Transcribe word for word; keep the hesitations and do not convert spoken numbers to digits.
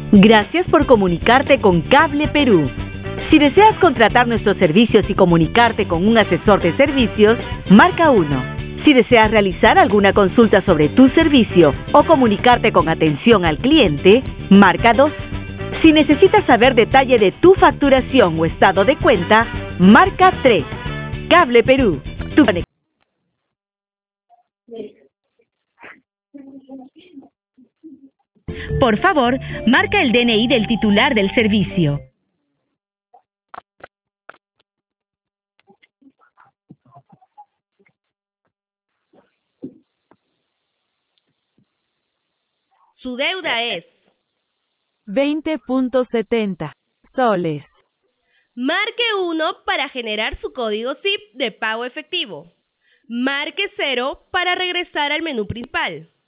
Gracias por comunicarte con Cable Perú. Si deseas contratar nuestros servicios y comunicarte con un asesor de servicios, marca uno. Si deseas realizar alguna consulta sobre tu servicio o comunicarte con atención al cliente, marca dos. Si necesitas saber detalle de tu facturación o estado de cuenta, marca tres. Cable Perú. Tu conexión. Por favor, marca el D N I del titular del servicio. Su deuda es veinte punto setenta soles. Marque uno para generar su código S I P de pago efectivo. Marque cero para regresar al menú principal.